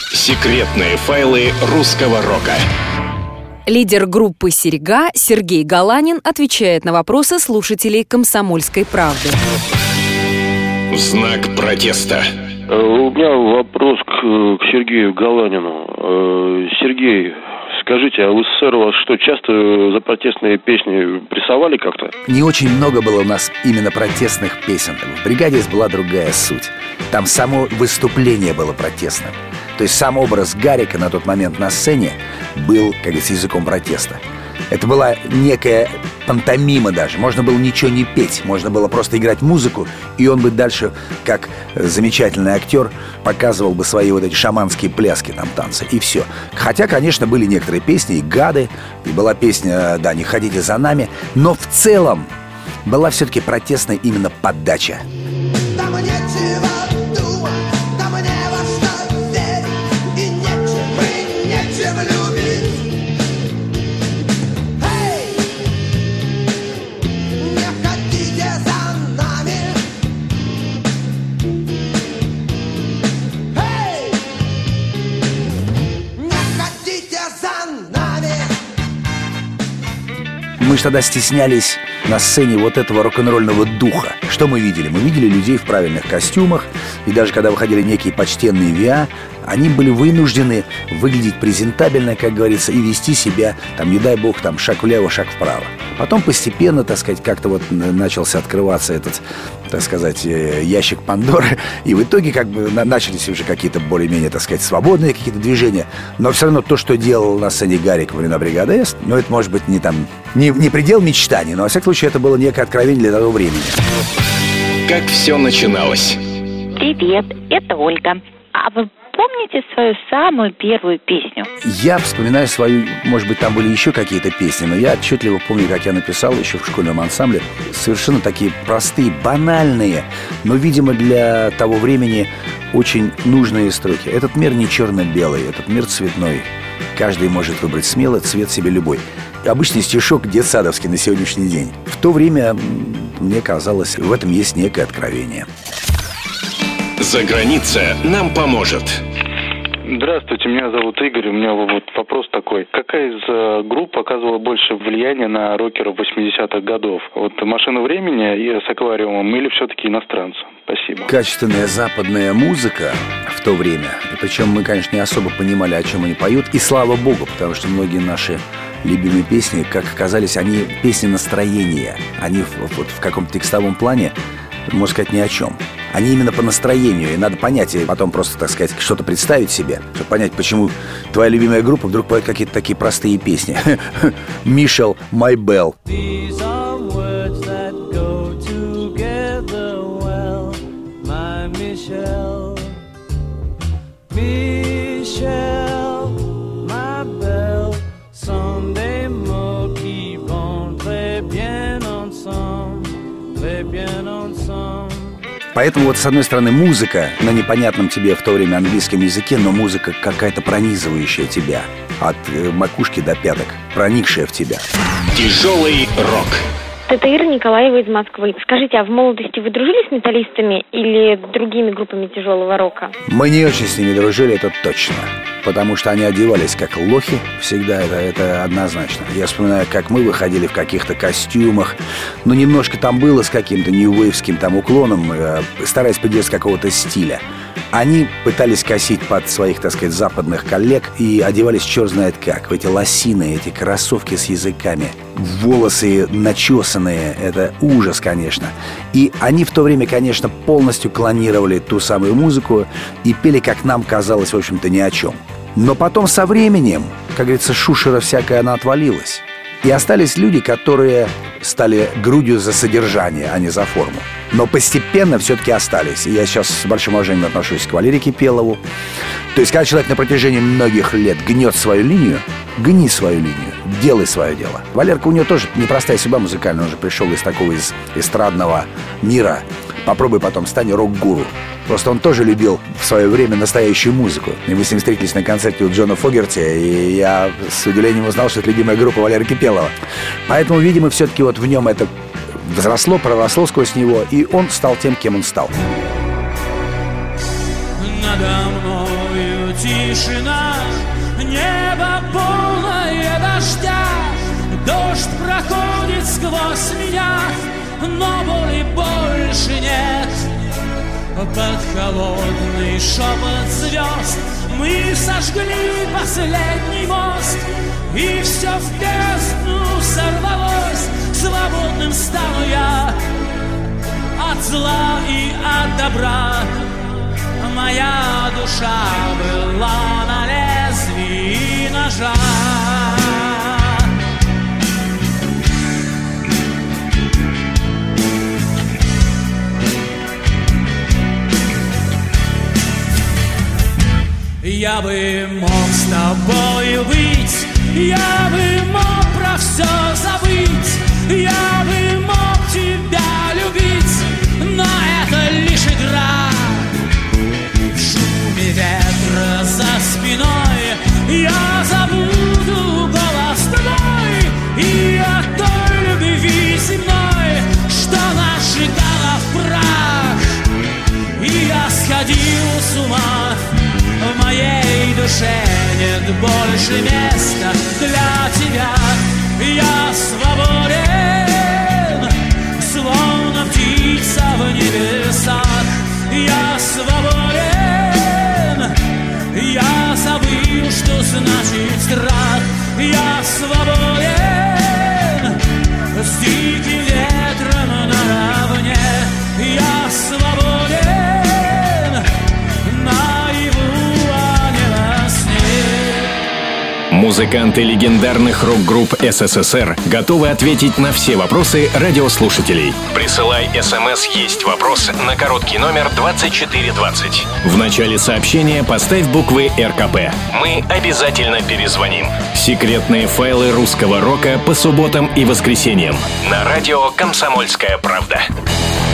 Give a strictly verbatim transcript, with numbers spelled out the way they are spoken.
Секретные файлы русского рока. Лидер группы «Серьга» Сергей Галанин отвечает на вопросы слушателей «Комсомольской правды». В знак протеста. У меня вопрос к, к Сергею Галанину. Сергей, скажите, а в СССР вас что, часто за протестные песни прессовали как-то? Не очень много было у нас именно протестных песен. В «Бригаде» была другая суть. Там само выступление было протестным. То есть сам образ Гарика на тот момент на сцене был, как говорится, языком протеста. Это была некая пантомима даже. Можно было ничего не петь. Можно было просто играть музыку, и он бы дальше, как замечательный актер, показывал бы свои вот эти шаманские пляски, там, танцы, и все. Хотя, конечно, были некоторые песни, и «Гады», и была песня, да, «Не ходите за нами», но в целом была все-таки протестная именно подача. Мы же тогда стеснялись на сцене вот этого рок-н-ролльного духа. Что мы видели? Мы видели людей в правильных костюмах. И даже когда выходили некие почтенные ВИА, они были вынуждены выглядеть презентабельно, как говорится, и вести себя, там, не дай бог, там, шаг влево, шаг вправо. Потом постепенно, так сказать, как-то вот начался открываться этот, так сказать, ящик Пандоры. И в итоге как бы начались уже какие-то более-менее, так сказать, свободные какие-то движения. Но все равно то, что делал на сцене Гарик во времена «Бригады С», ну, это, может быть, не там, не, не предел мечтаний, но, во всяком случае, это было некое откровение для того времени. Как все начиналось? Привет, это Ольга. А вы помните свою самую первую песню? Я вспоминаю свою, может быть, там были еще какие-то песни, но я отчетливо помню, как я написал еще в школьном ансамбле совершенно такие простые, банальные, но, видимо, для того времени очень нужные строки. Этот мир не черно-белый, этот мир цветной. Каждый может выбрать смело цвет себе любой. Обычный стишок детсадовский на сегодняшний день. В то время, мне казалось, в этом есть некое откровение. «Заграница нам поможет». Здравствуйте, меня зовут Игорь. У меня вот вопрос такой. Какая из групп оказывала больше влияния на рокеров восьмидесятых годов? Вот «Машина времени» и «С аквариумом» или все-таки иностранцы? Спасибо. Качественная западная музыка в то время. И причем мы, конечно, не особо понимали, о чем они поют. И слава богу, потому что многие наши любимые песни, как оказались, они песни настроения. Они вот в каком-то текстовом плане, можно сказать, ни о чем. Они именно по настроению, и надо понять, и потом просто, так сказать, что-то представить себе, чтобы понять, почему твоя любимая группа вдруг поет какие-то такие простые песни. Мишел, My Bell. Поэтому вот с одной стороны музыка на непонятном тебе в то время английском языке, но музыка какая-то пронизывающая тебя от макушки до пяток, проникшая в тебя. Тяжелый рок. Это Ира Николаева из Москвы. Скажите, а в молодости вы дружили с металлистами или другими группами тяжелого рока? Мы не очень с ними дружили, это точно. Потому что они одевались как лохи всегда, это, это однозначно. Я вспоминаю, как мы выходили в каких-то костюмах. Но немножко там было с каким-то нью-вейвским там уклоном, э, стараясь придерживаться какого-то стиля. Они пытались косить под своих, так сказать, западных коллег и одевались черт знает как. В эти лосины, эти кроссовки с языками, волосы начесанные, это ужас, конечно. И они в то время, конечно, полностью клонировали ту самую музыку и пели, как нам казалось, в общем-то, ни о чем. Но потом со временем, как говорится, шушера всякая, она отвалилась. И остались люди, которые стали грудью за содержание, а не за форму. Но постепенно все-таки остались. И я сейчас с большим уважением отношусь к Валерии Кипелову. То есть, когда человек на протяжении многих лет гнет свою линию, гни свою линию, делай свое дело. Валерка, у нее тоже непростая судьба музыкальная. Он же пришел из такого из эстрадного мира. Попробуй потом стань рок-гуру. Просто он тоже любил в свое время настоящую музыку. И мы с ним встретились на концерте у Джона Фогерти, и я с удивлением узнал, что это любимая группа Валеры Кипелова. Поэтому, видимо, все-таки вот в нем это взросло, проросло сквозь него, и он стал тем, кем он стал. Надо мною тишина, тишина, небо полное дождя. Дождь проходит сквозь меня, но боли больше нет. Под холодный шепот звезд мы сожгли последний мост, и все в бездну сорвалось. Свободным стану я от зла и от добра. Моя душа была на лезвии ножа. Я бы мог с тобою быть, я бы мог про все забыть, я бы мог тебя любить, но это лишь игра. В шуме ветра за спиной я забуду голос твой и о той любви земной, что нас сжигала в прах. И я сходил с ума. В моей душе нет больше места для тебя. Я свободен, словно птица в небесах. Я свободен, я забыл, что значит страх. Я свободен, с диким ветром наравне. Я свободен, Музыканты легендарных рок-групп СССР готовы ответить на все вопросы радиослушателей. Присылай смс «Есть вопрос» на короткий номер двадцать четыре двадцать. В начале сообщения поставь буквы эр ка пэ. Мы обязательно перезвоним. Секретные файлы русского рока по субботам и воскресеньям на радио «Комсомольская правда».